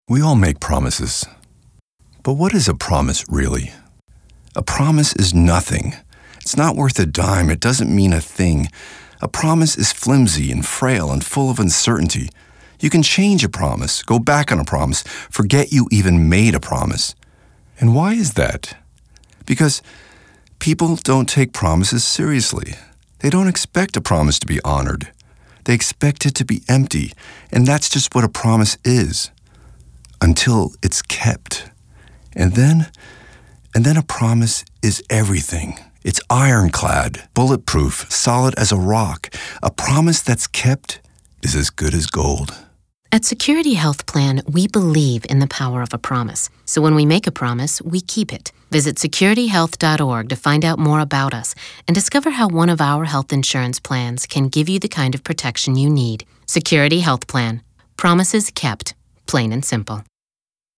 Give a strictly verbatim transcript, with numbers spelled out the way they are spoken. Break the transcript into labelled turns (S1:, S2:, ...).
S1: We all make promises. But what is a promise really? A promise is nothing. It's not worth a dime. It doesn't mean a thing. A promise is flimsy and frail and full of uncertainty. You can change a promise, go back on a promise, forget you even made a promise. And why is that? Because people don't take promises seriously. They don't expect a promise to be honored. They expect it to be empty, and that's just what a promise is. Until it's kept. And then, and then a promise is everything. It's ironclad, bulletproof, solid as a rock. A promise that's kept is as good as gold.
S2: At Security Health Plan, we believe in the power of a promise. So when we make a promise, we keep it. Visit security health dot org to find out more about us and discover how one of our health insurance plans can give you the kind of protection you need. Security Health Plan. Promises kept. Plain and simple.